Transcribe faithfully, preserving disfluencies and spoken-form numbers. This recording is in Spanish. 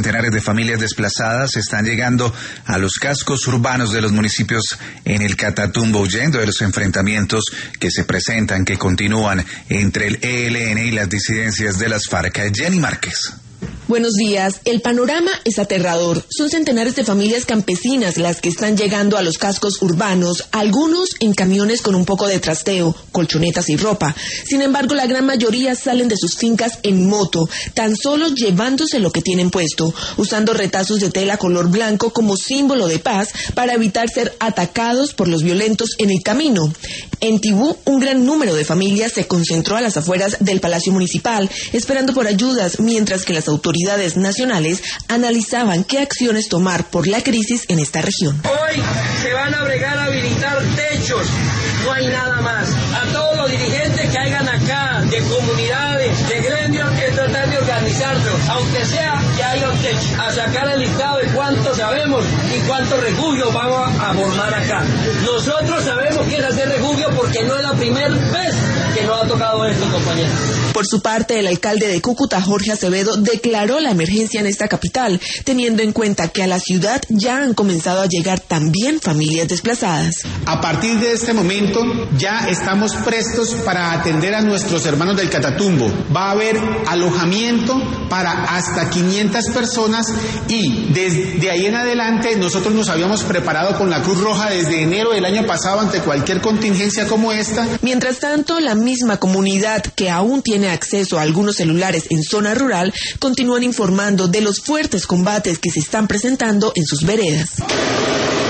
Centenares de familias desplazadas están llegando a los cascos urbanos de los municipios en el Catatumbo, huyendo de los enfrentamientos que se presentan, que continúan entre el E L N y las disidencias de las FARC. Jenny Márquez. Buenos días. El panorama es aterrador. Son centenares de familias campesinas las que están llegando a los cascos urbanos, algunos en camiones con un poco de trasteo, colchonetas y ropa. Sin embargo, la gran mayoría salen de sus fincas en moto, tan solo llevándose lo que tienen puesto, usando retazos de tela color blanco como símbolo de paz para evitar ser atacados por los violentos en el camino. En Tibú, un gran número de familias se concentró a las afueras del Palacio Municipal, esperando por ayudas, mientras que las autoridades nacionales analizaban qué acciones tomar por la crisis en esta región. Hoy se van a bregar a habilitar techos, no hay nada más. A todos los dirigentes que hayan acá, de comunidades, de gremios, que tratar de organizarlos, aunque sea que haya un techo, a sacar el listado de cuánto sabemos y cuántos refugios vamos a formar acá. Nosotros sabemos que es hacer refugio porque no es la primera vez que nos ha tocado esto, compañeros. Por su parte, el alcalde de Cúcuta, Jorge Acevedo, declaró la emergencia en esta capital, teniendo en cuenta que a la ciudad ya han comenzado a llegar también familias desplazadas. A partir de este momento ya estamos prestos para atender a nuestros hermanos del Catatumbo. Va a haber alojamiento para hasta quinientas personas y desde ahí en adelante nosotros nos habíamos preparado con la Cruz Roja desde enero del año pasado ante cualquier contingencia como esta. Mientras tanto, la misma comunidad que aún tiene acceso a algunos celulares en zona rural continúan informando de los fuertes combates que se están presentando en sus veredas.